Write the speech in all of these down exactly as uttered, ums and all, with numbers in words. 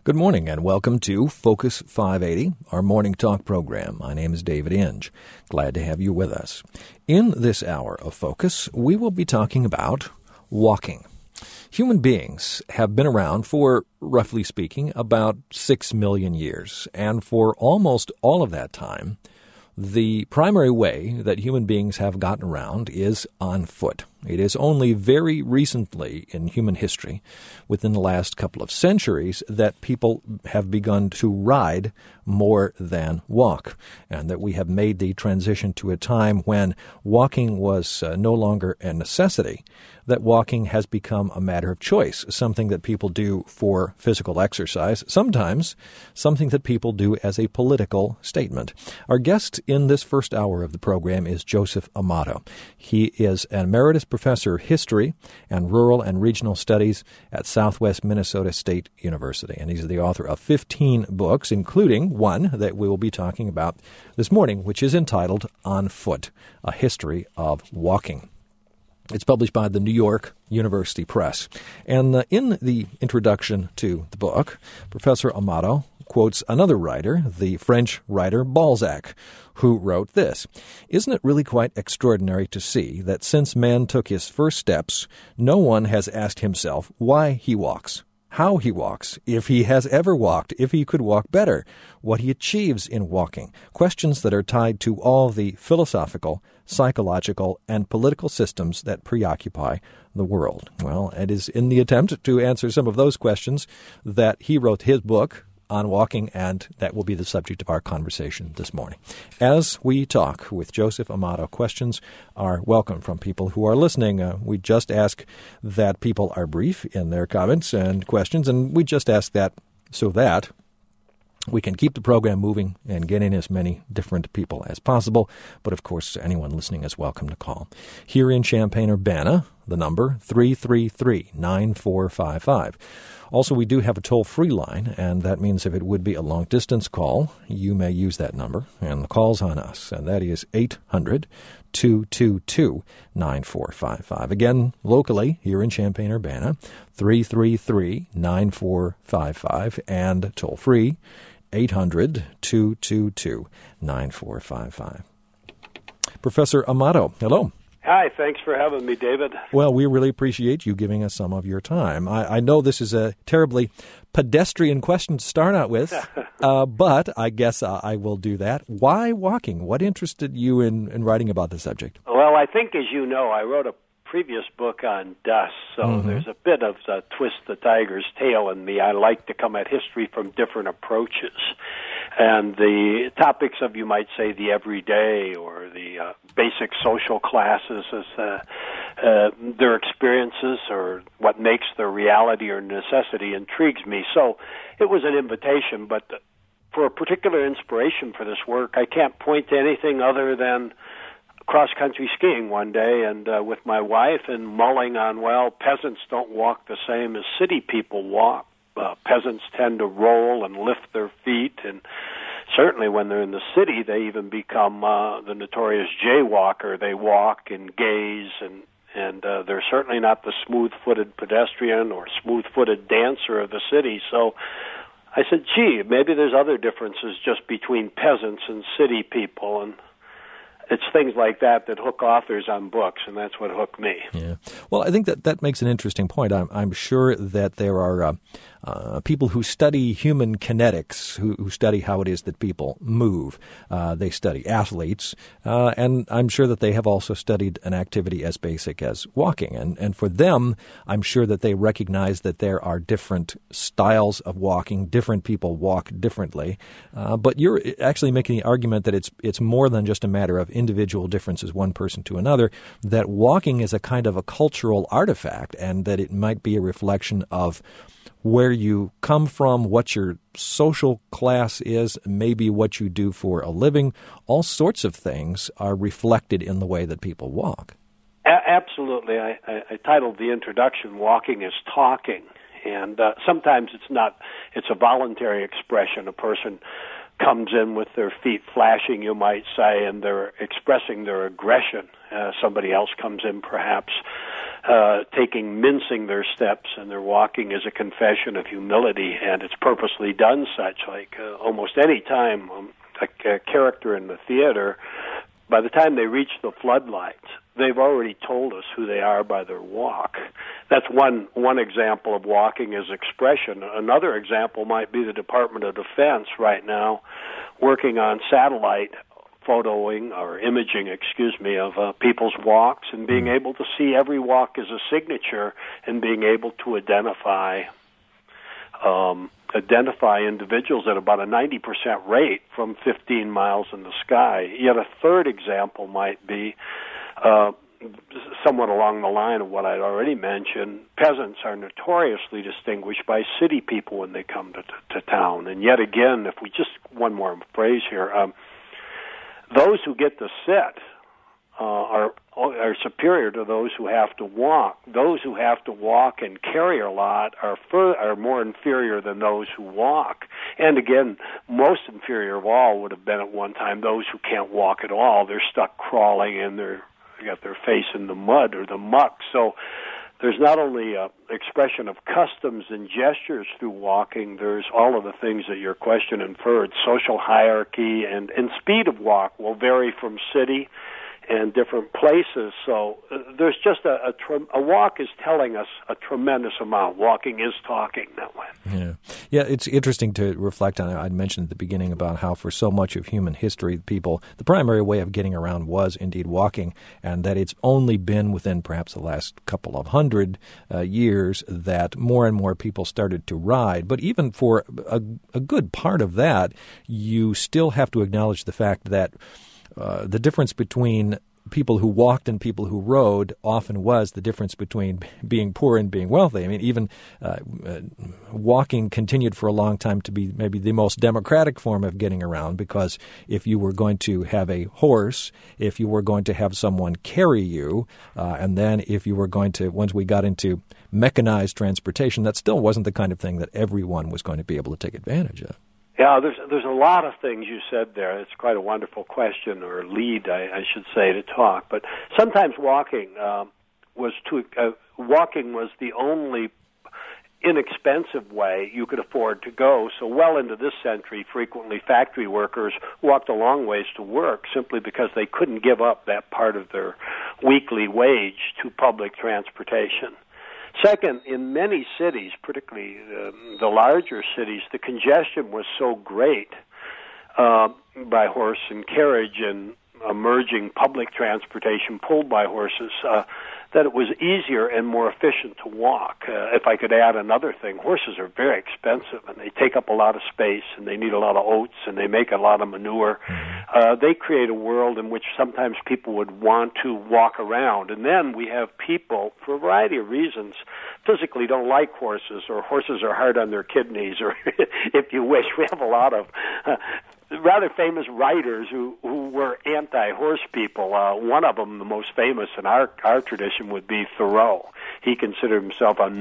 Good morning and welcome to Focus five eighty, our morning talk program. My name is David Inge. Glad to have you with us. In this hour of Focus, we will be talking about walking. Human beings have been around for, roughly speaking, about six million years, and for almost all of that time, the primary way that human beings have gotten around is on foot. It is only very recently in human history, within the last couple of centuries, that people have begun to ride more than walk, and that we have made the transition to a time when walking was uh, no longer a necessity, that walking has become a matter of choice, something that people do for physical exercise, sometimes something that people do as a political statement. Our guest in this first hour of the program is Joseph Amato. He is an emeritus professor of history and rural and regional studies at Southwest Minnesota State University, and he's the author of fifteen books, including one that we will be talking about this morning, which is entitled On Foot, A History of Walking. It's published by the New York University Press. And uh, in the introduction to the book, Professor Amato quotes another writer, the French writer Balzac, who wrote this: "Isn't it really quite extraordinary to see that since man took his first steps, no one has asked himself why he walks, how he walks, if he has ever walked, if he could walk better, what he achieves in walking, questions that are tied to all the philosophical, psychological, and political systems that preoccupy the world." Well, it is in the attempt to answer some of those questions that he wrote his book on walking, and that will be the subject of our conversation this morning. As we talk with Joseph Amato, questions are welcome from people who are listening. Uh, we just ask that people are brief in their comments and questions, and we just ask that so that we can keep the program moving and get in as many different people as possible. But, of course, anyone listening is welcome to call. Here in Champaign-Urbana, the number three three three, nine four five five. Also, we do have a toll-free line, and that means if it would be a long-distance call, you may use that number, and the call's on us, and that is eight hundred, two two two, nine four five five. Again, locally, here in Champaign-Urbana, three three three, nine four five five, and toll-free, eight hundred, two two two, nine four five five. Professor Amato, hello. Hi, thanks for having me, David. Well, we really appreciate you giving us some of your time. I, I know this is a terribly pedestrian question to start out with, uh, but I guess uh, I will do that. Why walking? What interested you in, in writing about the subject? Well, I think, as you know, I wrote a previous book on dust, so mm-hmm. there's a bit of a twist the tiger's tail in me. I like to come at history from different approaches. And the topics of, you might say, the everyday or the uh, basic social classes, as uh, uh, their experiences or what makes their reality or necessity intrigues me. So it was an invitation, but for a particular inspiration for this work, I can't point to anything other than cross-country skiing one day and uh, with my wife and mulling on, well, peasants don't walk the same as city people walk. Uh, peasants tend to roll and lift their feet, and certainly when they're in the city, they even become uh, the notorious jaywalker. They walk and gaze, and, and uh, they're certainly not the smooth-footed pedestrian or smooth-footed dancer of the city. So I said, gee, maybe there's other differences just between peasants and city people, and it's things like that that hook authors on books, and that's what hooked me. Yeah. Well, I think that that makes an interesting point. I'm, I'm sure that there are uh, uh, people who study human kinetics, who, who study how it is that people move. Uh, they study athletes, uh, and I'm sure that they have also studied an activity as basic as walking. And, and for them, I'm sure that they recognize that there are different styles of walking. Different people walk differently. Uh, but you're actually making the argument that it's it's more than just a matter of individual differences, one person to another, that walking is a kind of a cultural artifact, and that it might be a reflection of where you come from, what your social class is, maybe what you do for a living. All sorts of things are reflected in the way that people walk. A- absolutely. I, I, I titled the introduction, Walking is Talking, and uh, sometimes it's not, it's a voluntary expression. A person comes in with their feet flashing, you might say, and they're expressing their aggression. Uh, somebody else comes in perhaps uh, taking, mincing their steps, and their walking is a confession of humility, and it's purposely done such. Like uh, almost any time um, a, a character in the theater, by the time they reach the floodlights, they've already told us who they are by their walk. That's one one example of walking as expression. Another example might be the Department of Defense right now working on satellite photoing or imaging, excuse me, of uh, people's walks and being able to see every walk as a signature and being able to identify um, identify individuals at about a ninety percent rate from fifteen miles in the sky. Yet a third example might be uh, somewhat along the line of what I'd already mentioned. Peasants are notoriously distinguished by city people when they come to, to, to town. And yet again, if we just, one more phrase here, um, those who get to sit uh, are are superior to those who have to walk. Those who have to walk and carry a lot are fur- are more inferior than those who walk. And again, most inferior of all would have been at one time those who can't walk at all. They're stuck crawling in their They got their face in the mud or the muck. So there's not only an expression of customs and gestures through walking, there's all of the things that your question inferred. Social hierarchy and, and speed of walk will vary from city and different places. So uh, there's just a, a, tre- a walk is telling us a tremendous amount. Walking is talking that way. Yeah. Yeah, it's interesting to reflect on it. I'd mentioned at the beginning about how for so much of human history, people, the primary way of getting around was indeed walking, and that it's only been within perhaps the last couple of hundred uh, years that more and more people started to ride. But even for a, a good part of that, you still have to acknowledge the fact that uh, the difference between people who walked and people who rode often was the difference between being poor and being wealthy. I mean, even uh, uh, walking continued for a long time to be maybe the most democratic form of getting around, because if you were going to have a horse, if you were going to have someone carry you, uh, and then if you were going to, once we got into mechanized transportation, that still wasn't the kind of thing that everyone was going to be able to take advantage of. Yeah, there's there's a lot of things you said there. It's quite a wonderful question, or lead, I, I should say, to talk. But sometimes walking um, was to uh, walking was the only inexpensive way you could afford to go. So well into this century, frequently factory workers walked a long ways to work simply because they couldn't give up that part of their weekly wage to public transportation. Second, in many cities, particularly uh, the larger cities, the congestion was so great uh, by horse and carriage and emerging public transportation pulled by horses uh, that it was easier and more efficient to walk. Uh, if I could add another thing, horses are very expensive, and they take up a lot of space, and they need a lot of oats, and they make a lot of manure. Uh, they create a world in which sometimes people would want to walk around. And then we have people, for a variety of reasons, physically don't like horses, or horses are hard on their kidneys, or if you wish, we have a lot of uh, rather famous writers who, who were anti-horse people. Uh, one of them, the most famous in our, our tradition, would be Thoreau. He considered himself a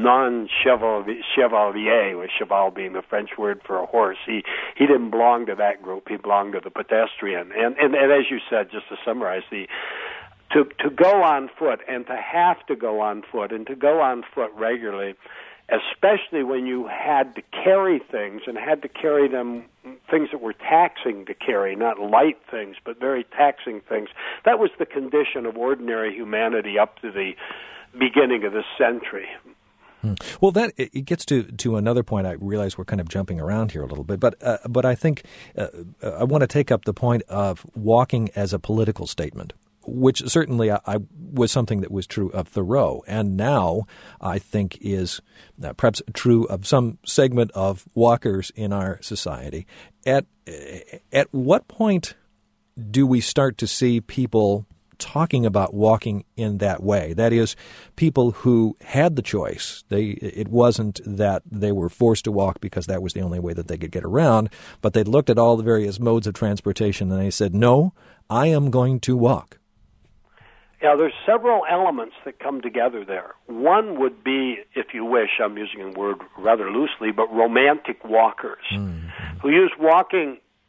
non-chevalier, with cheval being the French word for a horse. He he didn't belong to that group. He belonged to the pedestrian. And, and, and as you said, just to summarize, the to to go on foot and to have to go on foot and to go on foot regularly, especially when you had to carry things and had to carry them, things that were taxing to carry, not light things, but very taxing things. That was the condition of ordinary humanity up to the beginning of this century. Hmm. Well, that it gets to, to another point. I realize we're kind of jumping around here a little bit, but uh, but I think uh, I want to take up the point of walking as a political statement, which certainly I, I was something that was true of Thoreau, and now I think is uh, perhaps true of some segment of walkers in our society. At at what point do we start to see people talking about walking in that way? That is, people who had the choice. They it wasn't that they were forced to walk because that was the only way that they could get around, but they looked at all the various modes of transportation and they said, no, I am going to walk. Yeah, there's several elements that come together there. One would be, if you wish, I'm using the word rather loosely, but romantic walkers, mm-hmm. who use walking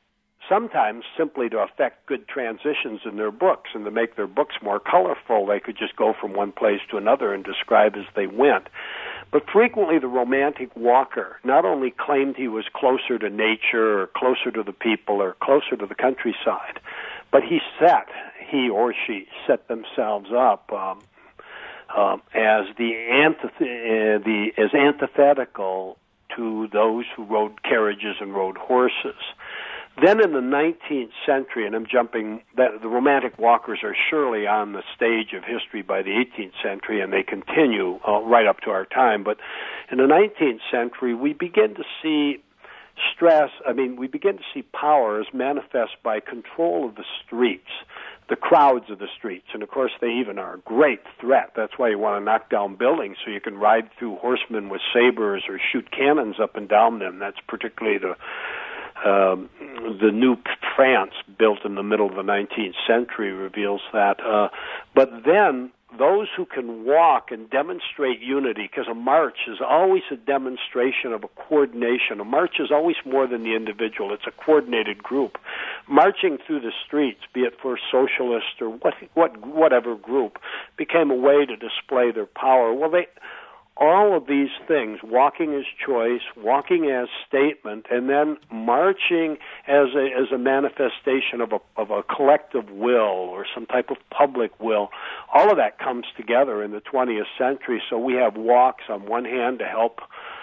sometimes simply to affect good transitions in their books and to make their books more colorful. They could just go from one place to another and describe as they went. But frequently the romantic walker not only claimed he was closer to nature or closer to the people or closer to the countryside, but he set, he or she set themselves up um, um, as the, antith- uh, the as antithetical to those who rode carriages and rode horses. Then in the nineteenth century, and I'm jumping, that the romantic walkers are surely on the stage of history by the eighteenth century, and they continue uh, right up to our time. But in the nineteenth century, we begin to see stress, I mean, we begin to see power as manifest by control of the streets, the crowds of the streets. And, of course, they even are a great threat. That's why you want to knock down buildings so you can ride through horsemen with sabers or shoot cannons up and down them. That's particularly the Um, the new France built in the middle of the nineteenth century reveals that. Uh, but then those who can walk and demonstrate unity, because a march is always a demonstration of a coordination. A march is always more than the individual. It's a coordinated group. Marching through the streets, be it for socialist or what, what, whatever group, became a way to display their power. Well, they... all of these things, walking as choice, walking as statement, and then marching as a as a manifestation of a of a collective will or some type of public will, all of that comes together in the twentieth century. So we have walks on one hand to help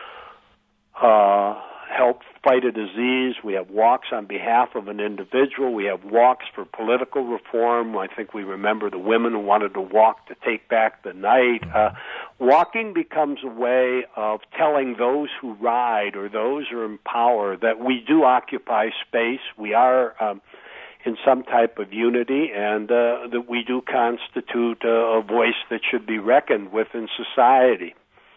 uh, help fight a disease. We have walks on behalf of an individual. We have walks for political reform. I think we remember the women who wanted to walk to take back the night. Uh, walking becomes a way of telling those who ride or those who are in power that we do occupy space. We are um, in some type of unity, and uh, that we do constitute uh, a voice that should be reckoned with in society.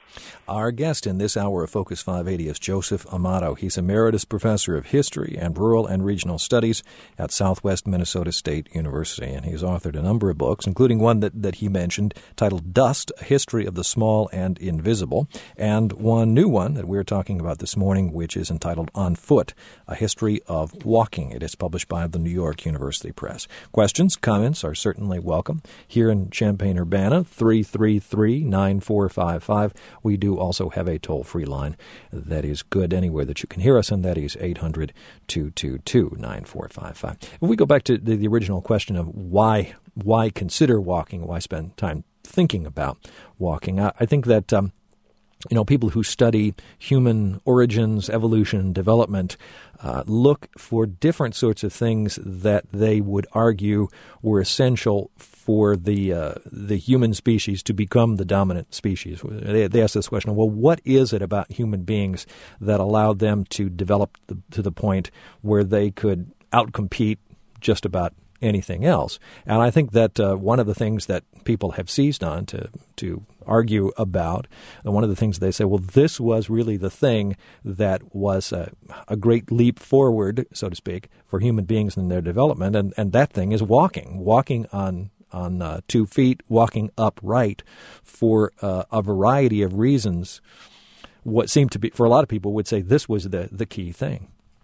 Our guest in this hour of Focus five eighty is Joseph Amato. He's Emeritus Professor of History and Rural and Regional Studies at Southwest Minnesota State University, and he's authored a number of books, including one that, that he mentioned titled Dust, A History of the Small and Invisible, and one new one that we're talking about this morning, which is entitled On Foot, A History of Walking. It is published by the New York University Press. Questions, comments are certainly welcome. Here in Champaign-Urbana, three three three, nine four five five. We do also have a toll-free line that is good anywhere that you can hear us, and that is eight hundred, two two two, nine four five five. If we go back to the, the original question of why why consider walking, why spend time thinking about walking, I, I think that um, you know, people who study human origins, evolution, development, uh, look for different sorts of things that they would argue were essential for the uh, the human species to become the dominant species. They, they ask this question, well, what is it about human beings that allowed them to develop the, to the point where they could outcompete just about anything else? And I think that uh, one of the things that people have seized on to to argue about, and one of the things they say, well, this was really the thing that was a, a great leap forward, so to speak, for human beings in their development, and, and that thing is walking, walking on on uh, two feet, walking upright for uh, a variety of reasons. What seemed to be, for a lot of people, would say this was the, the key thing.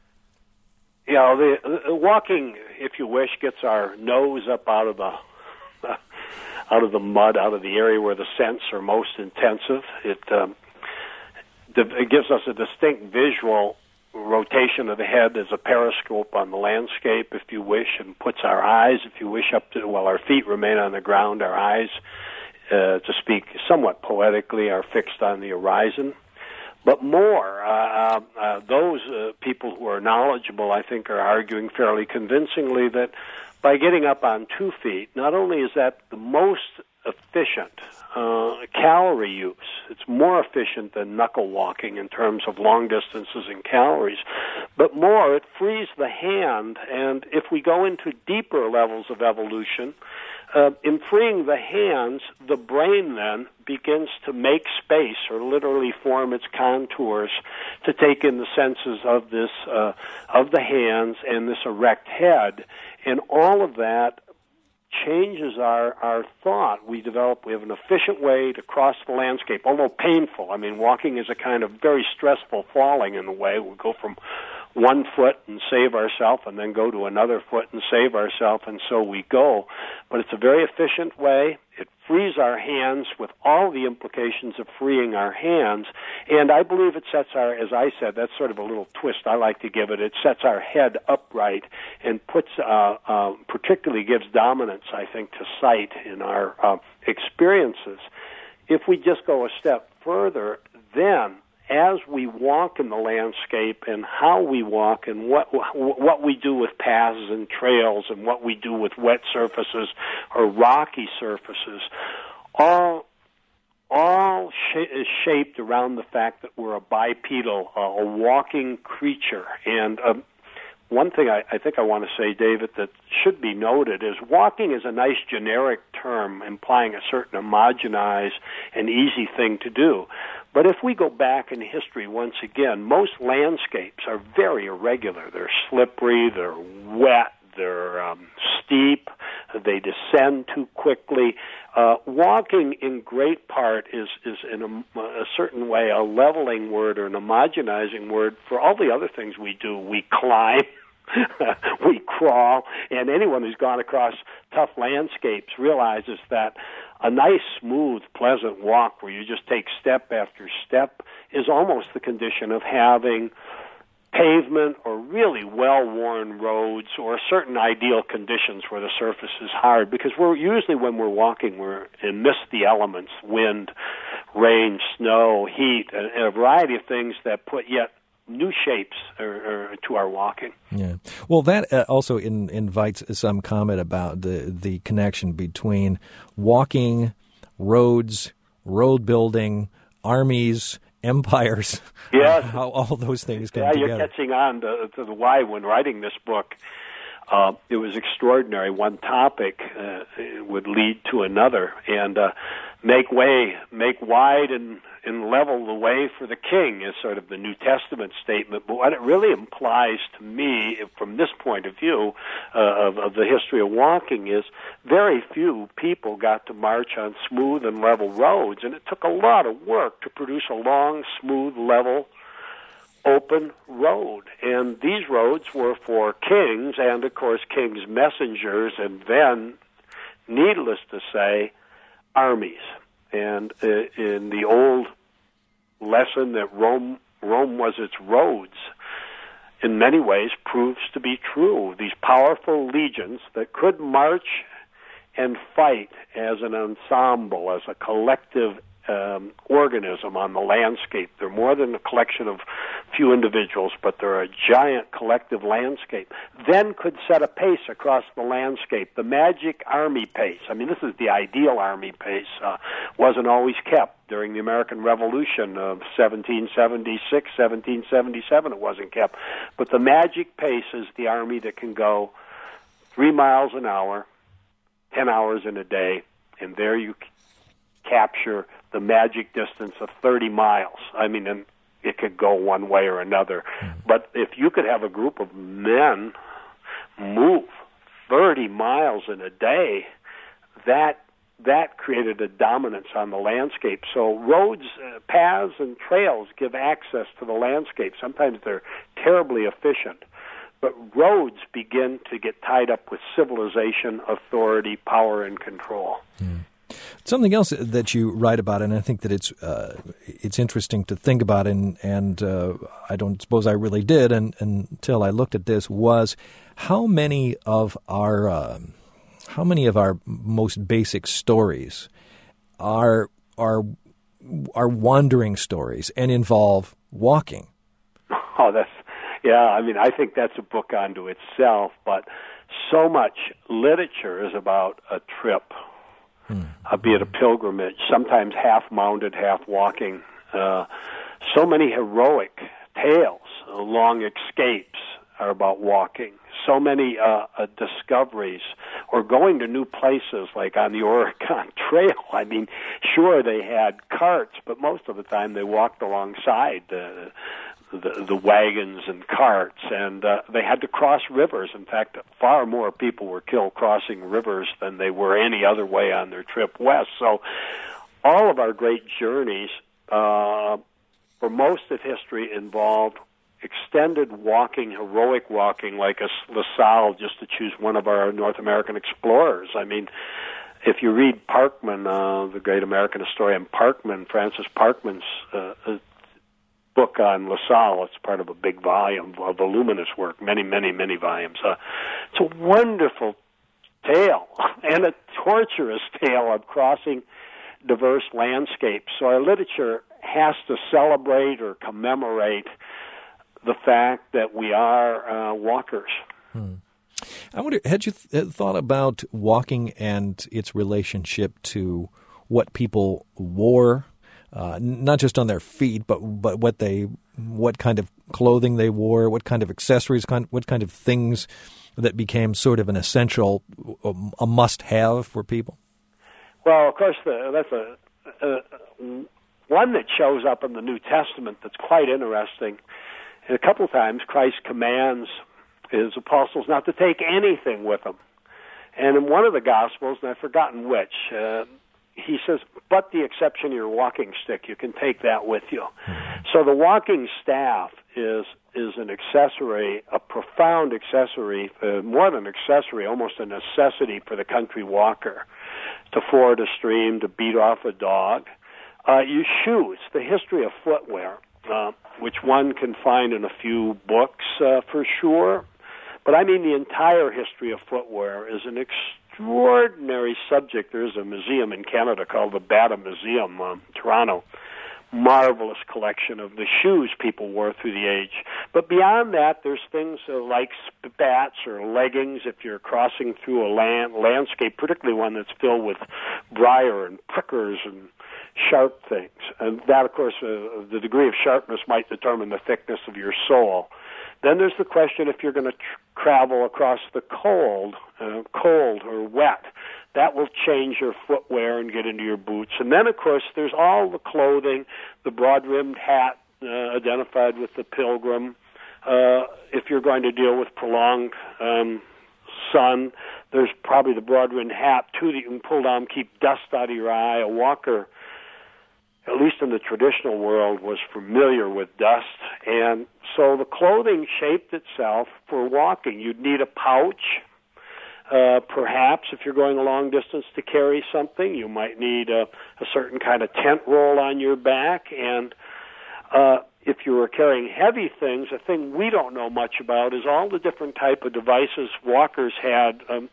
You know, the, the walking, if you wish, gets our nose up out of the out of the mud, out of the area where the scents are most intensive. It um, it gives us a distinct visual rotation of the head as a periscope on the landscape, if you wish, and puts our eyes, if you wish, up to, while our feet remain on the ground, our eyes, uh, to speak somewhat poetically, are fixed on the horizon. But more, uh, uh, those uh, people who are knowledgeable, I think, are arguing fairly convincingly that by getting up on two feet, not only is that the most efficient uh, calorie use, it's more efficient than knuckle walking in terms of long distances and calories, but more, it frees the hand, and if we go into deeper levels of evolution, Uh, in freeing the hands, the brain then begins to make space or literally form its contours to take in the senses of this, uh, of the hands and this erect head. And all of that changes our, our thought. We develop, we have an efficient way to cross the landscape, although painful. I mean, walking is a kind of very stressful falling in a way. We go from one foot and save ourselves and then go to another foot and save ourselves, and so we go. But it's a very efficient way. It frees our hands with all the implications of freeing our hands, and I believe it sets our, as I said, that's sort of a little twist I like to give it, it sets our head upright and puts, uh, uh, particularly gives dominance, I think, to sight in our uh, experiences. If we just go a step further, then as we walk in the landscape and how we walk and what what we do with paths and trails and what we do with wet surfaces or rocky surfaces, all all sh- is shaped around the fact that we're a bipedal, uh, a walking creature. And um, one thing I, I think I want to say, David, that should be noted is walking is a nice generic term implying a certain homogenized and easy thing to do. But if we go back in history once again, most landscapes are very irregular. They're slippery, they're wet, they're um, steep, they descend too quickly. Uh, walking in great part is, is in a, a certain way a leveling word or an homogenizing word for all the other things we do. We climb, we crawl, and anyone who's gone across tough landscapes realizes that a nice, smooth, pleasant walk where you just take step after step is almost the condition of having pavement or really well-worn roads or certain ideal conditions where the surface is hard, because we're usually when we're walking we're amidst the elements, wind, rain, snow, heat, and, and a variety of things that put yet new shapes or, or to our walking. Yeah. Well, that uh, also in, invites some comment about the, the connection between walking, roads, road building, armies, empires, yes. uh, how all those things come yeah, together. You're catching on to, to the why when writing this book. Uh, it was extraordinary. One topic uh, would lead to another, and uh, make way, make wide and, and level the way for the king is sort of the New Testament statement. But what it really implies to me, from this point of view uh, of, of the history of walking, is very few people got to march on smooth and level roads, and it took a lot of work to produce a long, smooth, level open road. And these roads were for kings and, of course, kings' messengers, and then, needless to say, armies. And uh, in the old lesson that Rome Rome was its roads, in many ways proves to be true. These powerful legions that could march and fight as an ensemble, as a collective Um, organism on the landscape. They're more than a collection of few individuals, but they're a giant collective landscape, then could set a pace across the landscape, the magic army pace. I mean, this is the ideal army pace. Uh, wasn't always kept. During the American Revolution of seventeen seventy-six, seventeen seventy-seven, it wasn't kept. But the magic pace is the army that can go three miles an hour, ten hours in a day, and there you capture the magic distance of thirty miles. I mean, and it could go one way or another. Mm-hmm. But if you could have a group of men move thirty miles in a day, that that created a dominance on the landscape. So roads, uh, paths, and trails give access to the landscape. Sometimes they're terribly efficient. But roads begin to get tied up with civilization, authority, power, and control. Mm. Something else that you write about, and I think that it's uh, it's interesting to think about, and and uh, I don't suppose I really did and, until I looked at this, was how many of our uh, how many of our most basic stories are are are wandering stories and involve walking. Oh, that's yeah. I mean, I think that's a book unto itself. But so much literature is about a trip. Hmm. Uh, be it a pilgrimage, sometimes half-mounted, half-walking. Uh, so many heroic tales, uh, long escapes are about walking. So many uh, uh, discoveries or going to new places, like on the Oregon Trail. I mean, sure, they had carts, but most of the time they walked alongside the the, the wagons and carts, and uh, they had to cross rivers. In fact, far more people were killed crossing rivers than they were any other way on their trip west. So all of our great journeys, uh, for most of history, involved extended walking, heroic walking, like a LaSalle, just to choose one of our North American explorers. I mean, if you read Parkman, uh, the great American historian Parkman, Francis Parkman's uh, uh, book on LaSalle, it's part of a big volume, a voluminous work, many, many, many volumes. Uh, it's a wonderful tale and a torturous tale of crossing diverse landscapes. So our literature has to celebrate or commemorate the fact that we are uh, walkers. Hmm. I wonder, had you th- thought about walking and its relationship to what people wore, uh, not just on their feet, but but what they, what kind of clothing they wore, what kind of accessories, kind, what kind of things that became sort of an essential, a must-have for people? Well, of course, the, that's a, a one that shows up in the New Testament that's quite interesting. And a couple of times, Christ commands his apostles not to take anything with them. And in one of the Gospels, and I've forgotten which, uh, he says, but the exception of your walking stick, you can take that with you. So the walking staff is is an accessory, a profound accessory, uh, more than accessory, almost a necessity for the country walker, to ford a stream, to beat off a dog. Uh, your shoes, the history of footwear, uh, which one can find in a few books uh, for sure. But I mean the entire history of footwear is an extraordinary subject. There's a museum in Canada called the Bata Museum, um, Toronto. Marvelous collection of the shoes people wore through the age. But beyond that, there's things uh, like spats or leggings if you're crossing through a land, landscape, particularly one that's filled with briar and prickers and sharp things. And that, of course, uh, the degree of sharpness might determine the thickness of your sole. Then there's the question if you're going to tr- travel across the cold, uh, cold or wet. That will change your footwear and get into your boots. And then, of course, there's all the clothing, the broad-rimmed hat uh, identified with the pilgrim. Uh, if you're going to deal with prolonged um, sun, there's probably the broad-rimmed hat, too, that you can pull down, keep dust out of your eye. A walker, at least in the traditional world, was familiar with dust. And so the clothing shaped itself for walking. You'd need a pouch. Uh, perhaps if you're going a long distance to carry something, you might need a, a certain kind of tent roll on your back. And uh, if you were carrying heavy things, a thing we don't know much about is all the different type of devices walkers had, um,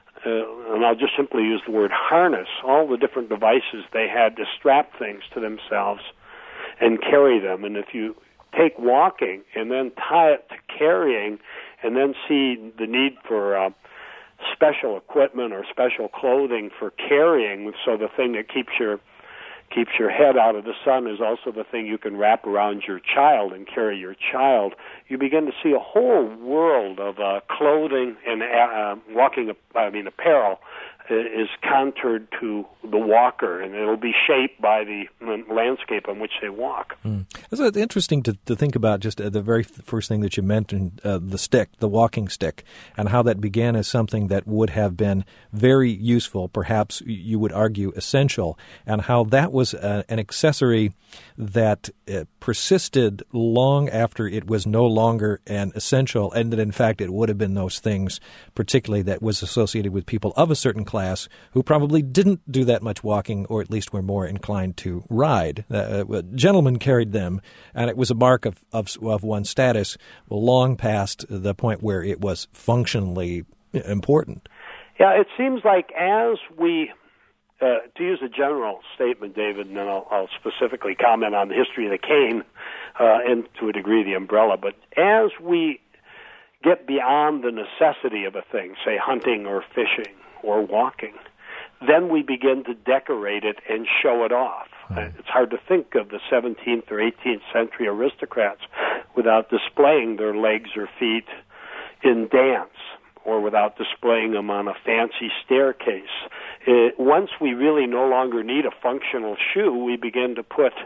uh, and I'll just simply use the word harness, all the different devices they had to strap things to themselves and carry them. And if you take walking and then tie it to carrying and then see the need for uh, special equipment or special clothing for carrying, so the thing that keeps your keeps your head out of the sun is also the thing you can wrap around your child and carry your child, you begin to see a whole world of uh, clothing and uh, walking, I mean apparel, is contoured to the walker, and it'll be shaped by the landscape on which they walk. Mm. It's interesting to, to think about just uh, the very first thing that you mentioned, uh, the stick, the walking stick, and how that began as something that would have been very useful, perhaps you would argue essential, and how that was uh, an accessory that uh, persisted long after it was no longer an essential, and that in fact it would have been those things, particularly that was associated with people of a certain class who probably didn't do that much walking, or at least were more inclined to ride. Uh, gentlemen carried them, and it was a mark of, of, of one's status long past the point where it was functionally important. Yeah, it seems like as we, uh, to use a general statement, David, and then I'll, I'll specifically comment on the history of the cane uh, and to a degree the umbrella, but as we get beyond the necessity of a thing, say hunting or fishing or walking, then we begin to decorate it and show it off. Mm. It's hard to think of the seventeenth or eighteenth century aristocrats without displaying their legs or feet in dance, or without displaying them on a fancy staircase. It, once we really no longer need a functional shoe, we begin to put,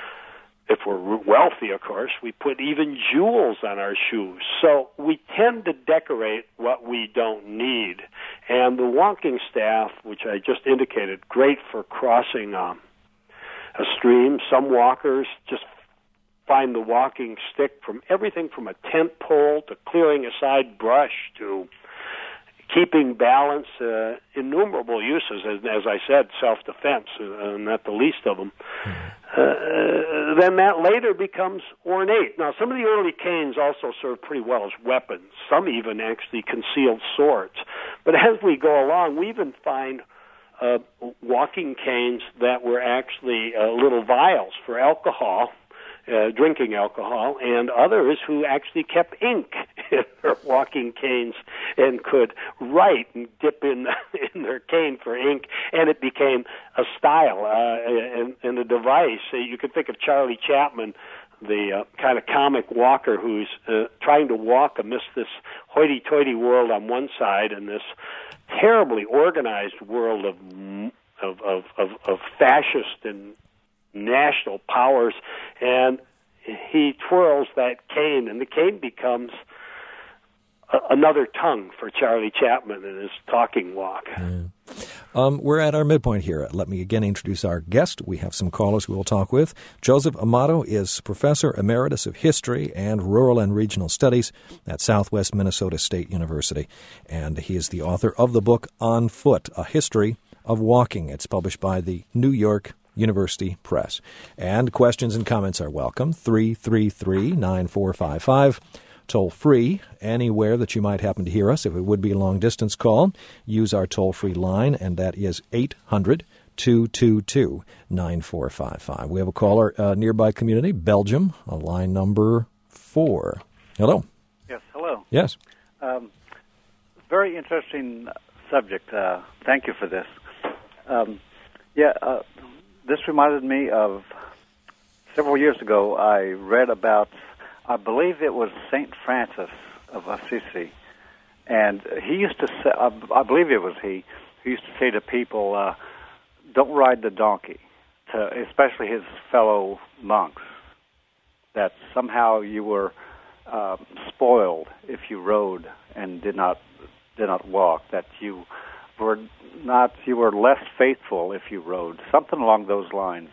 if we're wealthy, of course, we put even jewels on our shoes. So we tend to decorate what we don't need. And the walking staff, which I just indicated, great for crossing um, a stream. Some walkers just find the walking stick from everything from a tent pole to clearing aside brush to keeping balance, uh, innumerable uses, as, as I said, self-defense, uh, not the least of them. Uh, then that later becomes ornate. Now, some of the early canes also served pretty well as weapons. Some even actually concealed swords. But as we go along, we even find uh, walking canes that were actually uh, little vials for alcohol, Uh, drinking alcohol, and others who actually kept ink in their walking canes and could write and dip in in their cane for ink, and it became a style uh, and, and a device. Uh, you could think of Charlie Chaplin, the uh, kind of comic walker who's uh, trying to walk amidst this hoity-toity world on one side and this terribly organized world of of of, of, of fascist and national powers, and he twirls that cane, and the cane becomes a, another tongue for Charlie Chaplin in his talking walk. Yeah. Um, we're at our midpoint here. Let me again introduce our guest. We have some callers we will talk with. Joseph Amato is Professor Emeritus of History and Rural and Regional Studies at Southwest Minnesota State University, and he is the author of the book On Foot, A History of Walking. It's published by the New York University Press. And questions and comments are welcome. three three three, nine four five five. Toll free anywhere that you might happen to hear us. If it would be a long-distance call, use our toll-free line, and that is eight hundred, two two two, nine four five five. We have a caller, uh, nearby community, Belgium, uh, line number four. Hello. Yes, hello. Yes. Um, very interesting subject. Uh, thank you for this. Um, yeah, uh, this reminded me of several years ago I read about, I believe it was Saint Francis of Assisi, and he used to say, I, I believe it was he, who used to say to people, uh, don't ride the donkey, to especially his fellow monks, that somehow you were uh, spoiled if you rode and did not did not walk, that you were not, you were less faithful if you rode, something along those lines.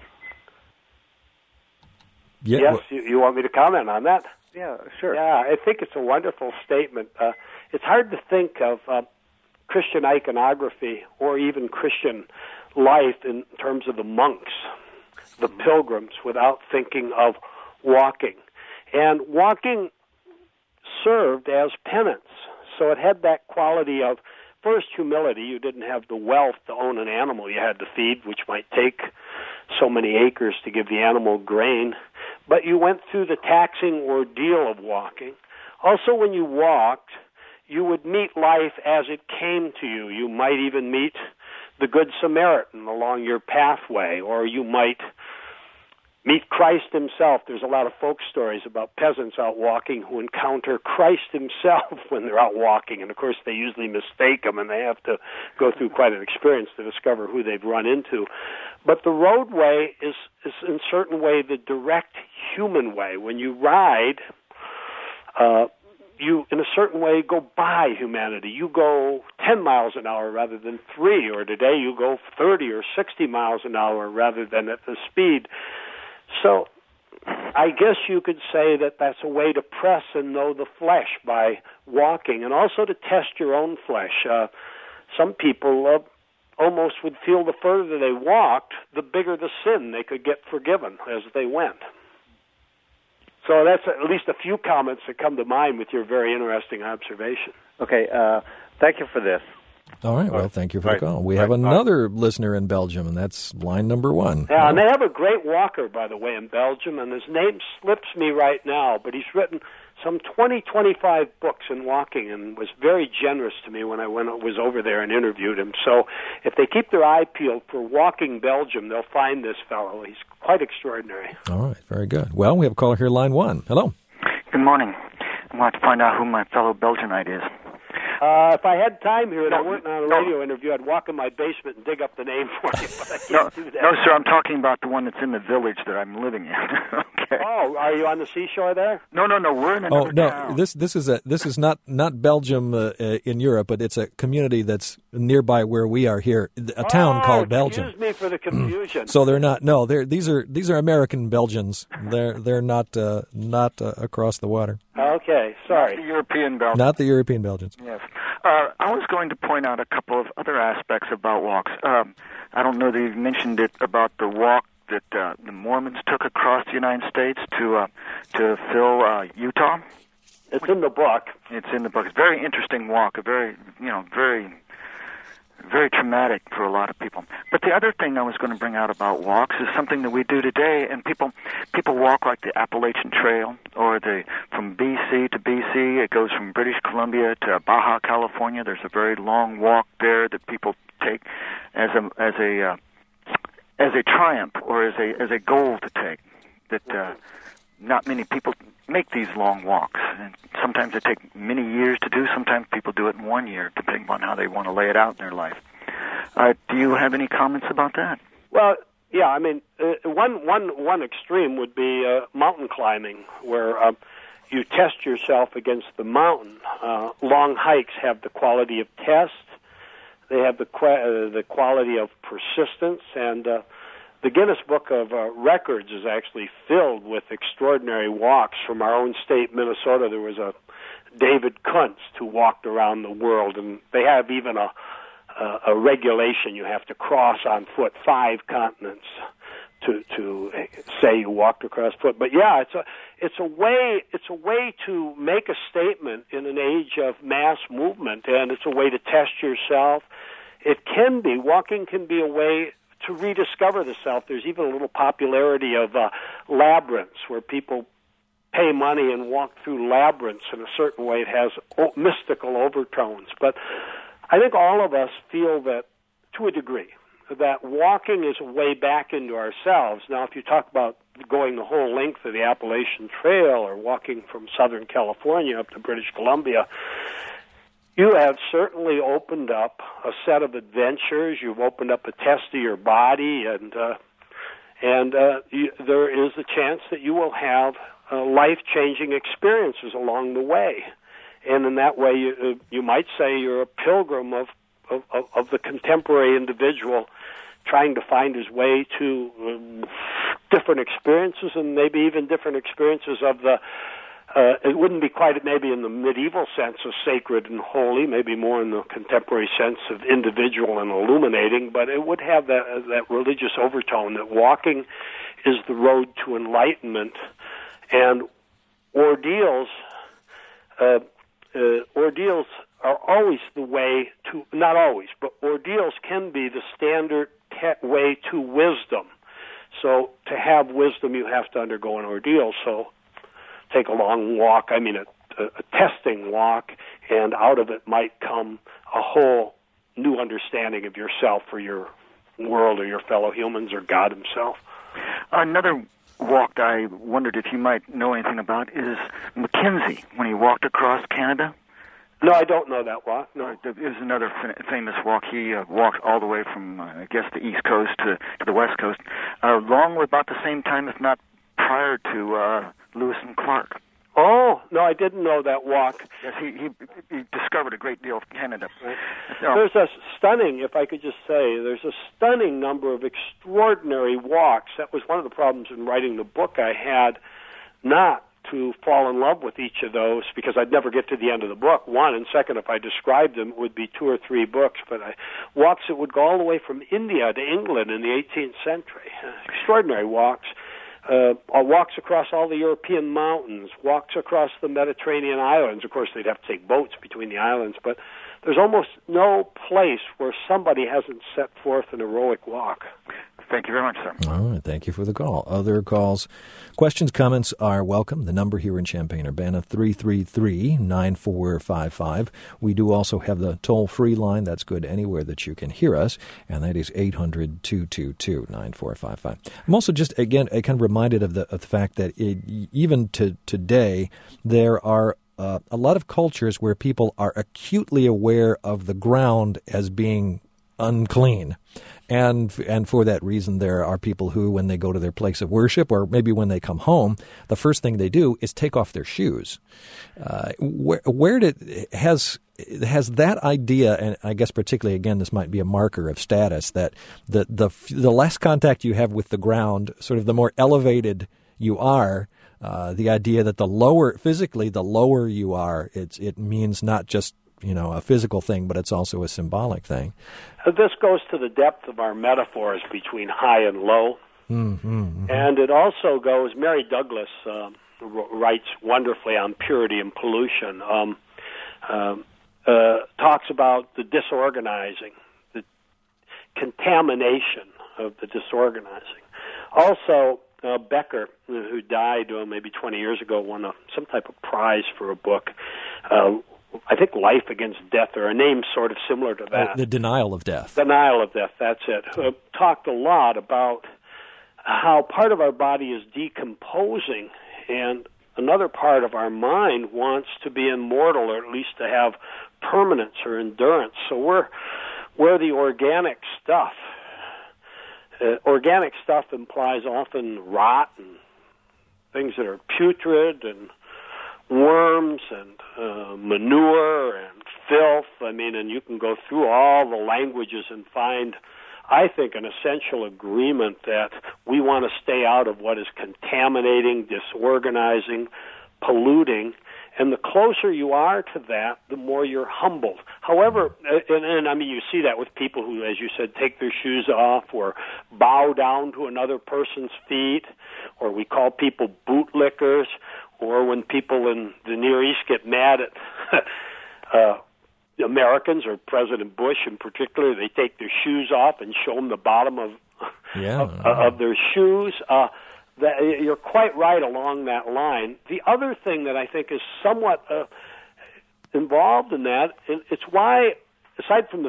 Yeah. Yes, you, you want me to comment on that? Yeah, sure. Yeah, I think it's a wonderful statement. Uh, it's hard to think of uh, Christian iconography or even Christian life in terms of the monks, the pilgrims, without thinking of walking. And walking served as penance. So it had that quality of, first, humility. You didn't have the wealth to own an animal you had to feed, which might take so many acres to give the animal grain. But you went through the taxing ordeal of walking. Also, when you walked, you would meet life as it came to you. You might even meet the Good Samaritan along your pathway, or you might meet Christ himself. There's a lot of folk stories about peasants out walking who encounter Christ himself when they're out walking. And, of course, they usually mistake him, and they have to go through quite an experience to discover who they've run into. But the roadway is, is in a certain way, the direct human way. When you ride, uh, you, in a certain way, go by humanity. You go ten miles an hour rather than three, or today you go thirty or sixty miles an hour rather than at the speed. So I guess you could say that that's a way to press and know the flesh by walking, and also to test your own flesh. Uh, some people uh, almost would feel the further they walked, the bigger the sin they could get forgiven as they went. So that's at least a few comments that come to mind with your very interesting observation. Okay, uh, thank you for this. All right. Well, thank you for right. the call. We right. have another right. listener in Belgium, and that's line number one. Yeah, and they have a great walker, by the way, in Belgium, and his name slips me right now, but he's written some twenty, twenty-five books in walking and was very generous to me when I went was over there and interviewed him. So if they keep their eye peeled for Walking Belgium, they'll find this fellow. He's quite extraordinary. All right. Very good. Well, we have a caller here, line one. Hello. Good morning. I want to find out who my fellow Belgianite is. Uh, if I had time here and no, I weren't on a no. radio interview, I'd walk in my basement and dig up the name for you, but I can't no, do that. No, sir, I'm talking about the one that's in the village that I'm living in. Okay. Oh, are you on the seashore there? No, no, no, we're in another Oh no, town. this this is a this is not not Belgium uh, uh, in Europe, but it's a community that's nearby where we are here, a town oh, called Belgium. Excuse me for the confusion. So they're not. No, they're these are these are American Belgians. They're they're not uh, not uh, across the water. Okay, sorry. Not the European Belgians. Not the European Belgians. Yes. Uh, I was going to point out a couple of other aspects about walks. Um, I don't know that you mentioned it about the walk that uh, the Mormons took across the United States to uh, to fill uh, Utah. It's in the book. It's in the book. It's a very interesting walk. A very you know very. Very traumatic for a lot of people. But the other thing I was going to bring out about walks is something that we do today, and people people walk like the Appalachian Trail, or the from B C to B C. It goes from British Columbia to Baja California. There's a very long walk there that people take as a as a uh, as a triumph or as a as a goal to take. That uh, not many people make these long walks, and sometimes they take many years to do. Sometimes people do it in one year, depending on how they want to lay it out in their life. Uh, do you have any comments about that? Well, yeah, I mean, uh, one one one extreme would be uh, mountain climbing, where uh, you test yourself against the mountain. Uh, long hikes have the quality of test. They have the qu- uh, the quality of persistence, and uh, the Guinness Book of uh, Records is actually filled with extraordinary walks from our own state, Minnesota. There was a David Kuntz who walked around the world, and they have even a, a, a regulation you have to cross on foot five continents to to say you walked across foot. But yeah, it's a it's a way it's a way to make a statement in an age of mass movement, and it's a way to test yourself. It can be walking can be a way to rediscover the self. There's even a little popularity of uh, labyrinths where people pay money and walk through labyrinths. In a certain way, it has o- mystical overtones. But I think all of us feel that, to a degree, that walking is a way back into ourselves. Now, if you talk about going the whole length of the Appalachian Trail or walking from Southern California up to British Columbia, you have certainly opened up a set of adventures. You've opened up a test of your body, and uh, and uh, you, there is a chance that you will have uh, life-changing experiences along the way. And in that way, you, uh, you might say you're a pilgrim of, of, of the contemporary individual trying to find his way to um, different experiences, and maybe even different experiences of the Uh, it wouldn't be quite maybe in the medieval sense of sacred and holy, maybe more in the contemporary sense of individual and illuminating, but it would have that uh, that religious overtone that walking is the road to enlightenment, and ordeals uh, uh, ordeals are always the way to, not always, but ordeals can be the standard te- way to wisdom. So to have wisdom, you have to undergo an ordeal. So take a long walk, I mean a, a, a testing walk, and out of it might come a whole new understanding of yourself or your world or your fellow humans or God himself. Another walk that I wondered if you might know anything about is Mackenzie, when he walked across Canada. No, I don't know that walk. No, it is another f- famous walk. He uh, walked all the way from, uh, I guess, the East Coast to, to the West Coast, uh, along with about the same time, if not prior to uh, Lewis and Clark. Oh, no, I didn't know that walk. Yes, he, he, he discovered a great deal of Canada. Right. So, there's a stunning, if I could just say, there's a stunning number of extraordinary walks. That was one of the problems in writing the book. I had not to fall in love with each of those because I'd never get to the end of the book, one. And second, if I described them, it would be two or three books. But I, walks that would go all the way from India to England in the eighteenth century. Uh, extraordinary walks. Uh, walks across all the European mountains, walks across the Mediterranean islands. Of course, they'd have to take boats between the islands, but there's almost no place where somebody hasn't set forth an heroic walk. Thank you very much, sir. All right, thank you for the call. Other calls, questions, comments are welcome. The number here in Champaign-Urbana, three three three, nine four five five. We do also have the toll-free line. That's good anywhere that you can hear us, and that is eight hundred, two two two, nine four five five. I'm also just, again, kind of reminded of the, of the fact that it, even to today, there are uh, a lot of cultures where people are acutely aware of the ground as being unclean. And and for that reason, there are people who, when they go to their place of worship, or maybe when they come home, the first thing they do is take off their shoes. Uh, where, where did has has that idea, and I guess particularly again, this might be a marker of status, that the the the less contact you have with the ground, sort of the more elevated you are. Uh, the idea that the lower physically, the lower you are, it's it means not just, you know, a physical thing, but it's also a symbolic thing. This goes to the depth of our metaphors between high and low. Mm-hmm, mm-hmm. And it also goes, Mary Douglas um, writes wonderfully on purity and pollution, um, um, uh, talks about the disorganizing, the contamination of the disorganizing. Also, uh, Becker, who died uh, maybe twenty years ago, won a, some type of prize for a book, uh, I think Life Against Death, or a name sort of similar to that. Oh, the Denial of Death. Denial of Death, that's it. Uh, talked a lot about how part of our body is decomposing and another part of our mind wants to be immortal, or at least to have permanence or endurance. So we're, we're the organic stuff. Uh, organic stuff implies often rot and things that are putrid and worms and uh, manure and filth. I mean, and you can go through all the languages and find, I think, an essential agreement that we want to stay out of what is contaminating, disorganizing, polluting. And the closer you are to that, the more you're humbled. However, and, and I mean, you see that with people who, as you said, take their shoes off or bow down to another person's feet, or we call people bootlickers, or when people in the Near East get mad at uh, Americans, or President Bush in particular, they take their shoes off and show them the bottom of yeah. of, of their shoes. Uh, that, you're quite right along that line. The other thing that I think is somewhat uh, involved in that, it's why, aside from the,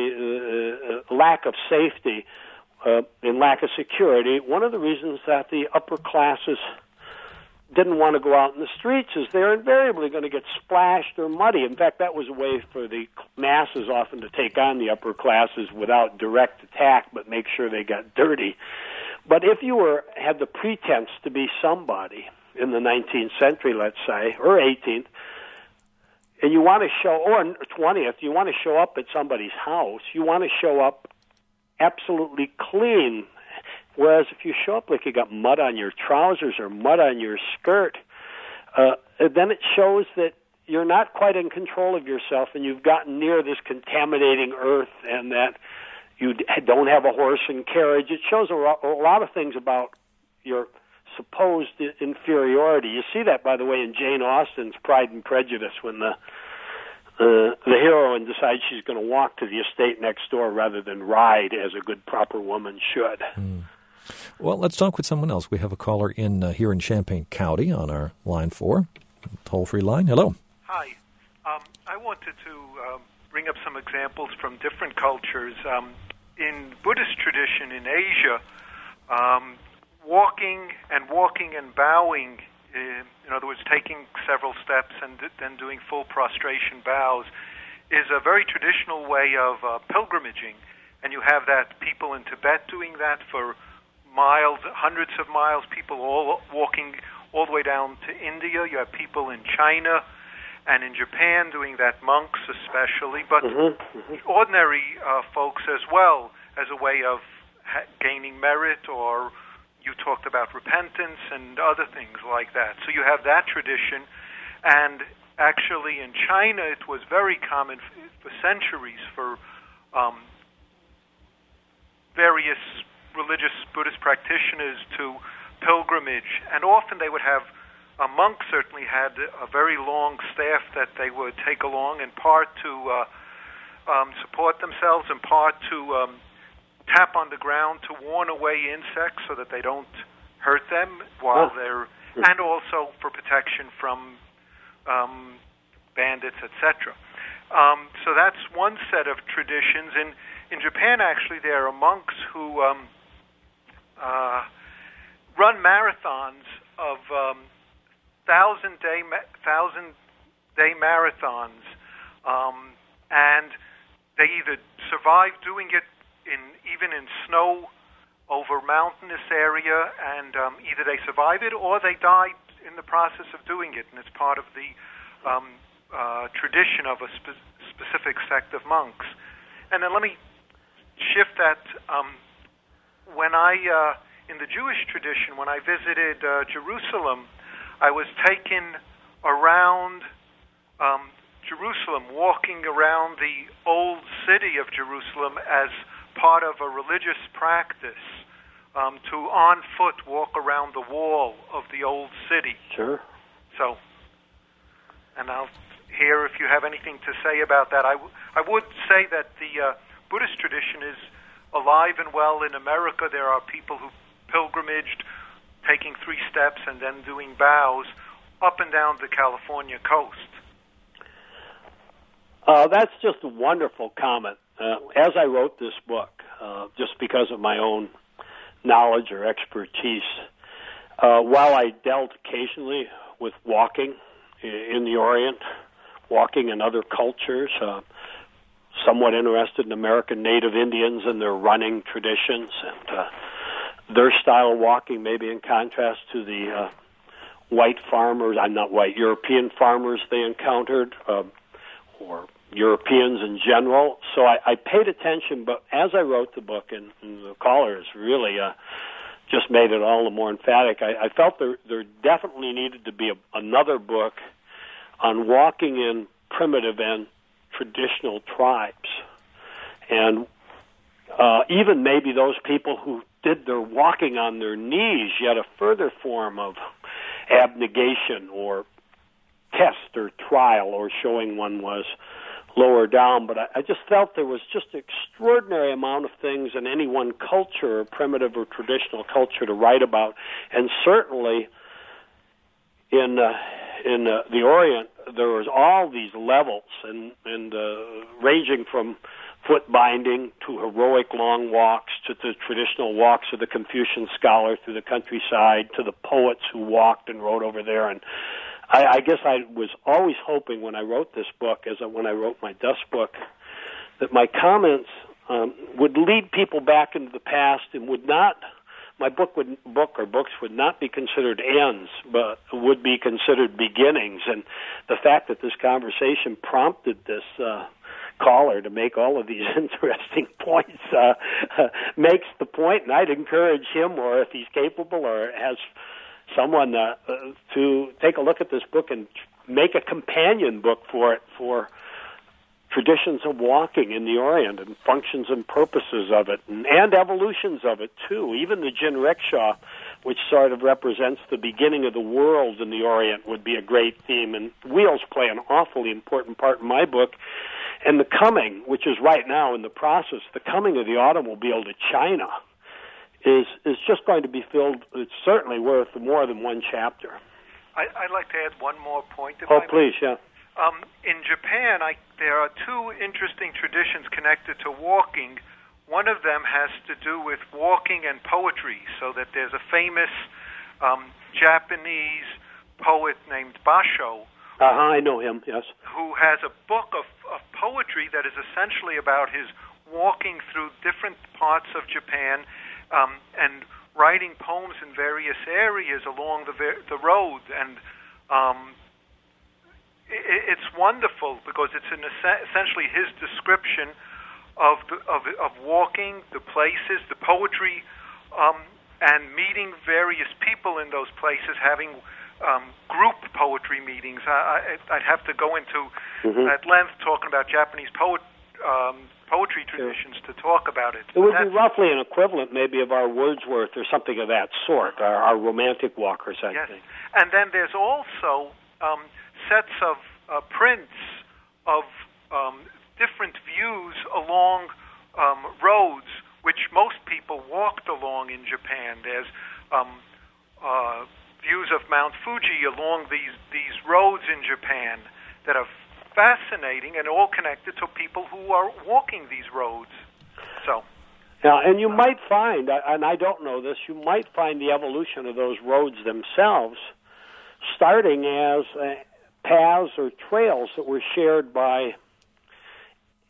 the uh, lack of safety uh, and lack of security, one of the reasons that the upper classes didn't want to go out in the streets is they're invariably going to get splashed or muddy. In fact, that was a way for the masses often to take on the upper classes without direct attack, but make sure they got dirty. But if you were had the pretense to be somebody in the nineteenth century, let's say, or eighteenth, and you want to show, or twentieth, you want to show up at somebody's house, you want to show up absolutely clean. Whereas if you show up like you got mud on your trousers or mud on your skirt, uh, then it shows that you're not quite in control of yourself and you've gotten near this contaminating earth, and that you don't have a horse and carriage. It shows a, ro- a lot of things about your supposed inferiority. You see that, by the way, in Jane Austen's Pride and Prejudice, when the Uh, the heroine decides she's going to walk to the estate next door rather than ride as a good, proper woman should. Mm. Well, let's talk with someone else. We have a caller in uh, here in Champaign County on our line four, toll-free line. Hello. Hi. Um, I wanted to um, bring up some examples from different cultures. Um, in Buddhist tradition in Asia, um, walking and walking and bowing, uh, in other words, taking several steps and th- then doing full prostration bows, is a very traditional way of uh, pilgrimaging. And you have that people in Tibet doing that for miles, hundreds of miles, people all walking all the way down to India. You have people in China and in Japan doing that, monks especially, but mm-hmm, mm-hmm. ordinary uh, folks as well, as a way of ha- gaining merit, or you talked about repentance and other things like that. So you have that tradition, and actually in China it was very common f- for centuries for um, various religious Buddhist practitioners to pilgrimage, and often they would have, a monk certainly had a very long staff that they would take along, in part to uh, um, support themselves, in part to um, tap on the ground to warn away insects so that they don't hurt them while oh. they're, and also for protection from um, bandits, et cetera. Um, so that's one set of traditions. In in Japan, actually, there are monks who um, uh, run marathons of um, thousand day thousand day marathons, um, and they either survive doing it in even in snow over mountainous area, and um, either they survive it or they die in the process of doing it, and it's part of the um, uh, tradition of a spe- specific sect of monks. And then let me shift that. Um, when I, uh, in the Jewish tradition, when I visited uh, Jerusalem, I was taken around um, Jerusalem, walking around the old city of Jerusalem as part of a religious practice, um, to on foot walk around the wall of the old city. Sure. So, and I'll hear if you have anything to say about that. I, w- I would say that the uh, Buddhist tradition is alive and well in America. There are people who pilgrimaged, taking three steps and then doing bows up and down the California coast. Uh, that's just a wonderful comment. Uh, as I wrote this book, uh, just because of my own knowledge or expertise, uh, while I dealt occasionally with walking in the Orient, walking in other cultures, uh, somewhat interested in American Native Indians and their running traditions and uh, their style of walking, maybe in contrast to the uh, white farmers, I'm not white, European farmers they encountered, uh, or Europeans in general. So I, I paid attention, but as I wrote the book, and, and the caller has really uh, just made it all the more emphatic, I, I felt there, there definitely needed to be a, another book on walking in primitive and traditional tribes. And uh, even maybe those people who did their walking on their knees, yet a further form of abnegation or test or trial or showing one was lower down. But I, I just felt there was just an extraordinary amount of things in any one culture, or primitive or traditional culture, to write about. And certainly in uh, in uh, the Orient, there was all these levels, and, and uh, ranging from foot binding to heroic long walks to the traditional walks of the Confucian scholar through the countryside to the poets who walked and wrote over there. And I, I guess I was always hoping when I wrote this book, as I, when I wrote my dust book, that my comments um, would lead people back into the past and would not, my book would book or books would not be considered ends, but would be considered beginnings. And the fact that this conversation prompted this uh, caller to make all of these interesting points uh, uh, makes the point, and I'd encourage him, or if he's capable or has someone uh, uh, to take a look at this book and make a companion book for it, for traditions of walking in the Orient and functions and purposes of it, and, and evolutions of it, too. Even the jinrickshaw, which sort of represents the beginning of the world in the Orient, would be a great theme. And wheels play an awfully important part in my book. And the coming, which is right now in the process, the coming of the automobile to China is is just going to be filled, it's certainly worth more than one chapter. I, I'd like to add one more point. If oh, I please, yeah. Um, in Japan, I, there are two interesting traditions connected to walking. One of them has to do with walking and poetry, so that there's a famous um, Japanese poet named Basho. Uh-huh, I know him, yes. Who has a book of, of poetry that is essentially about his walking through different parts of Japan um, and writing poems in various areas along the ver- the road. And um, it, it's wonderful because it's an es- essentially his description of, the, of of walking, the places, the poetry, um, and meeting various people in those places, having Um, group poetry meetings. I, I, I'd have to go into mm-hmm. at length talking about Japanese poet, um, poetry traditions yeah. to talk about it. It would That's, be roughly an equivalent maybe of our Wordsworth or something of that sort, our, our romantic walkers, I yes. think. And then there's also um, sets of uh, prints of um, different views along um, roads which most people walked along in Japan. There's um, uh, views of Mount Fuji along these these roads in Japan that are fascinating and all connected to people who are walking these roads. So, yeah, and you uh, might find, and I don't know this, you might find the evolution of those roads themselves starting as uh, paths or trails that were shared by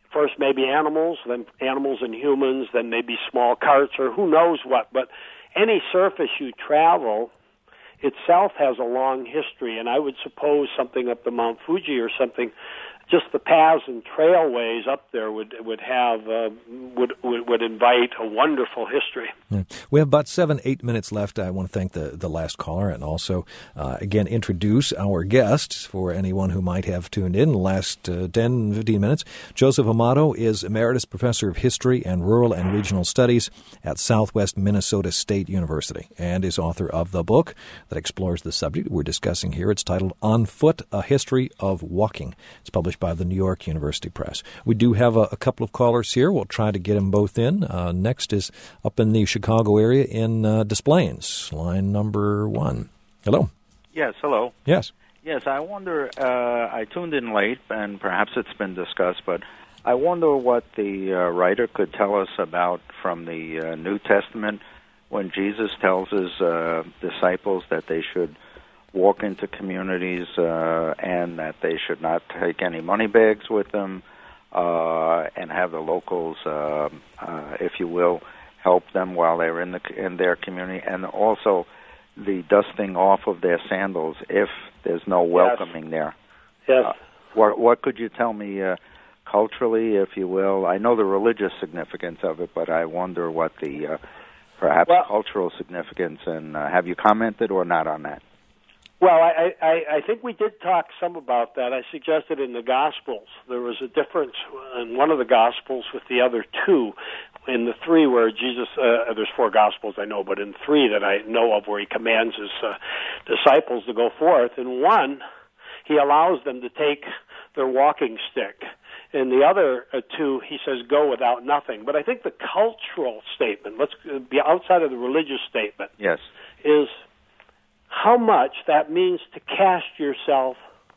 first maybe animals, then animals and humans, then maybe small carts, or who knows what. But any surface you travel itself has a long history, and I would suppose something up the Mount Fuji or something, just the paths and trailways up there would would have uh, would, would would invite a wonderful history. Yeah. We have about seven, eight minutes left. I want to thank the, the last caller and also, uh, again, introduce our guests for anyone who might have tuned in the last uh, ten, fifteen minutes. Joseph Amato is Emeritus Professor of History and Rural and Regional Studies at Southwest Minnesota State University and is author of the book that explores the subject we're discussing here. It's titled On Foot, A History of Walking. It's published by the New York University Press. We do have a, a couple of callers here. We'll try to get them both in. Uh, next is up in the Chicago area in uh, Des Plaines, line number one. Hello. Yes, hello. Yes. Yes, I wonder, uh, I tuned in late, and perhaps it's been discussed, but I wonder what the uh, writer could tell us about from the uh, New Testament when Jesus tells his uh, disciples that they should walk into communities uh, and that they should not take any money bags with them uh, and have the locals, uh, uh, if you will, help them while they're in the in their community, and also the dusting off of their sandals if there's no welcoming yes. there. Yes. Uh, what, what could you tell me uh, culturally, if you will? I know the religious significance of it, but I wonder what the uh, perhaps well, cultural significance, and uh, have you commented or not on that? Well, I, I, I think we did talk some about that. I suggested in the Gospels there was a difference in one of the Gospels with the other two. In the three where Jesus, uh, there's four Gospels I know, but in three that I know of where he commands his uh, disciples to go forth, in one, he allows them to take their walking stick. In the other uh, two, he says, go without nothing. But I think the cultural statement, let's be outside of the religious statement, yes, is how much that means to cast yourself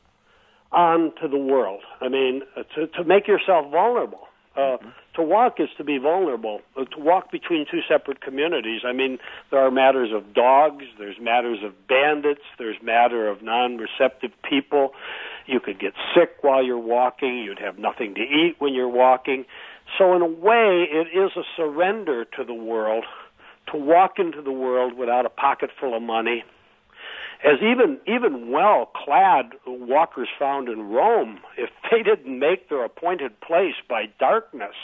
onto the world. I mean, uh, to, to make yourself vulnerable. Uh, mm-hmm. To walk is to be vulnerable. Uh, to walk between two separate communities. I mean, there are matters of dogs, there's matters of bandits, there's matter of non-receptive people. You could get sick while you're walking. You'd have nothing to eat when you're walking. So in a way, it is a surrender to the world, to walk into the world without a pocket full of money. As even even well-clad walkers found in Rome, if they didn't make their appointed place by darkness,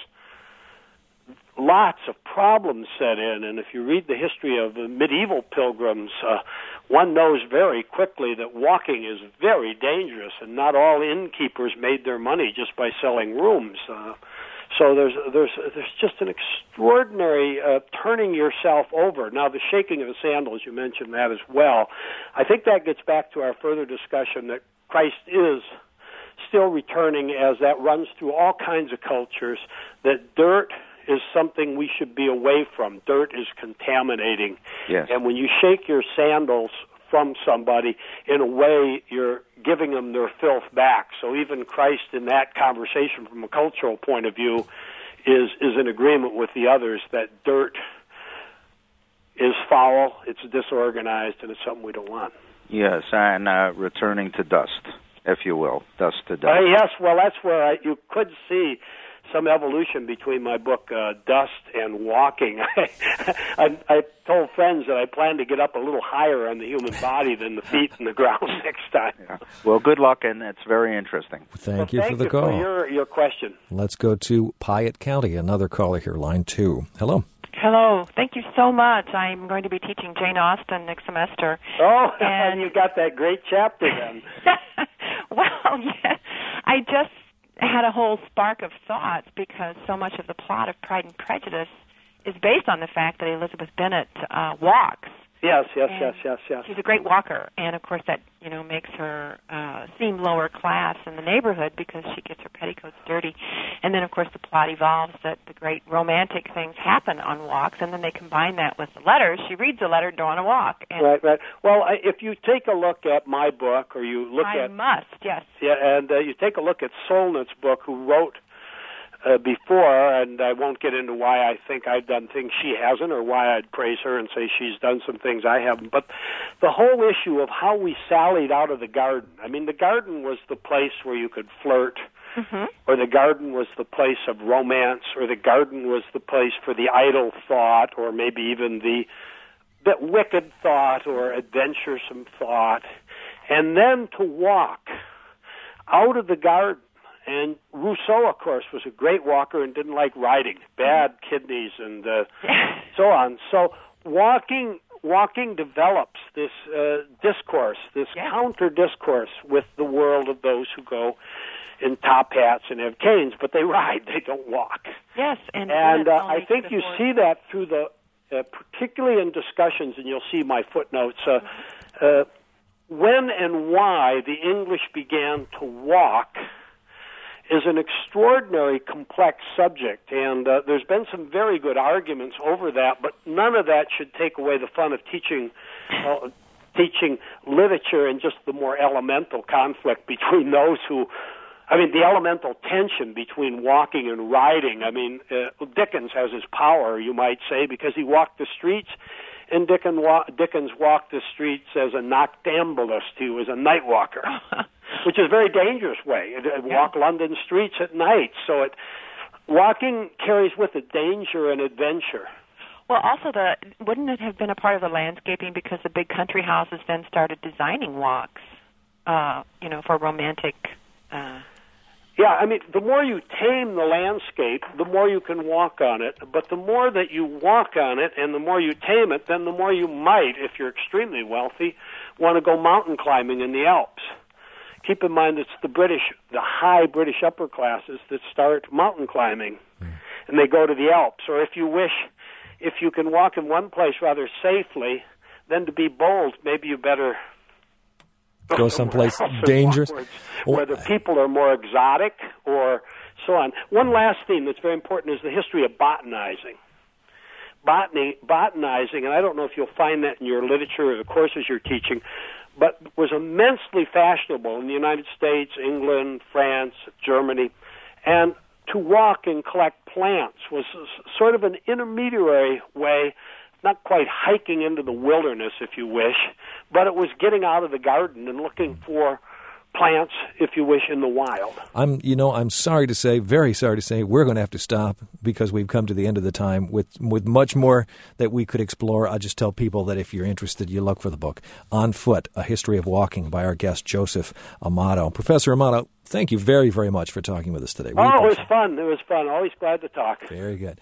lots of problems set in. And if you read the history of the medieval pilgrims, uh, one knows very quickly that walking is very dangerous, and not all innkeepers made their money just by selling rooms. Uh, So there's there's there's just an extraordinary uh, turning yourself over. Now, the shaking of the sandals, you mentioned that as well. I think that gets back to our further discussion that Christ is still returning, as that runs through all kinds of cultures, that dirt is something we should be away from. Dirt is contaminating. Yes. And when you shake your sandals from somebody, in a way, you're giving them their filth back. So even Christ, in that conversation from a cultural point of view, is is in agreement with the others that dirt is foul, it's disorganized, and it's something we don't want. Yes, and uh, returning to dust, if you will, dust to dust. Uh, yes, well, that's where I, you could see some evolution between my book, uh, Dust and Walking. I, I told friends that I plan to get up a little higher on the human body than the feet in the ground next time. Yeah. Well, good luck, and it's very interesting. Thank well, you thank for the you call. For your, your question. Let's go to Piatt County, another caller here, line two. Hello. Hello. Thank you so much. I'm going to be teaching Jane Austen next semester. Oh, and you got that great chapter then. Well, yeah. I just had a whole spark of thought because so much of the plot of Pride and Prejudice is based on the fact that Elizabeth Bennet uh, walks. Yes, yes, and yes, yes, yes. She's a great walker, and of course that you know makes her uh, seem lower class in the neighborhood because she gets her petticoats dirty. And then of course the plot evolves that the great romantic things happen on walks, and then they combine that with the letters. She reads a letter during a walk. And right, right. Well, I, if you take a look at my book, or you look I at must, yes. Yeah, and uh, you take a look at Solnit's book, who wrote uh, before, and I won't get into why I think I've done things she hasn't, or why I'd praise her and say she's done some things I haven't. But the whole issue of how we sallied out of the garden. I mean, the garden was the place where you could flirt, Mm-hmm. Or the garden was the place of romance, or the garden was the place for the idle thought, or maybe even the, the wicked thought or adventuresome thought. And then to walk out of the garden. And Rousseau, of course, was a great walker and didn't like riding, bad kidneys and uh, so on. So walking walking develops this uh, discourse, this yeah. counter-discourse with the world of those who go in top hats and have canes, but they ride, they don't walk. Yes, and, and uh, I only think you forward. see that through the, uh, particularly in discussions, and you'll see my footnotes, uh, uh, when and why the English began to walk is an extraordinary complex subject, and uh, there's been some very good arguments over that, but none of that should take away the fun of teaching uh, teaching literature and just the more elemental conflict between those who, I mean, the elemental tension between walking and riding. I mean, uh, Dickens has his power, you might say, because he walked the streets, and Dickens, wa- Dickens walked the streets as a noctambulist. He was a night walker. Which is a very dangerous way. It, it walk yeah. London streets at night. So it walking carries with it danger and adventure. Well, also, the wouldn't it have been a part of the landscaping because the big country houses then started designing walks, uh, you know, for romantic. Uh... Yeah, I mean, the more you tame the landscape, the more you can walk on it. But the more that you walk on it and the more you tame it, then the more you might, if you're extremely wealthy, want to go mountain climbing in the Alps. Keep in mind it's the British, the high British upper classes that start mountain climbing, mm. and they go to the Alps. Or if you wish, if you can walk in one place rather safely, then to be bold, maybe you better go someplace dangerous. Where the people are more exotic or so on. One last theme that's very important is the history of botanizing. Botany, botanizing, and I don't know if you'll find that in your literature or the courses you're teaching, but was immensely fashionable in the United States, England, France, Germany. And to walk and collect plants was sort of an intermediary way, not quite hiking into the wilderness, if you wish, but it was getting out of the garden and looking for plants, if you wish, in the wild. I'm, you know, I'm sorry to say, very sorry to say, we're going to have to stop because we've come to the end of the time with with much more that we could explore. I'll just tell people that if you're interested, you look for the book, On Foot, A History of Walking by our guest, Joseph Amato. Professor Amato, thank you very, very much for talking with us today. We oh, it was fun. It was fun. Always glad to talk. Very good.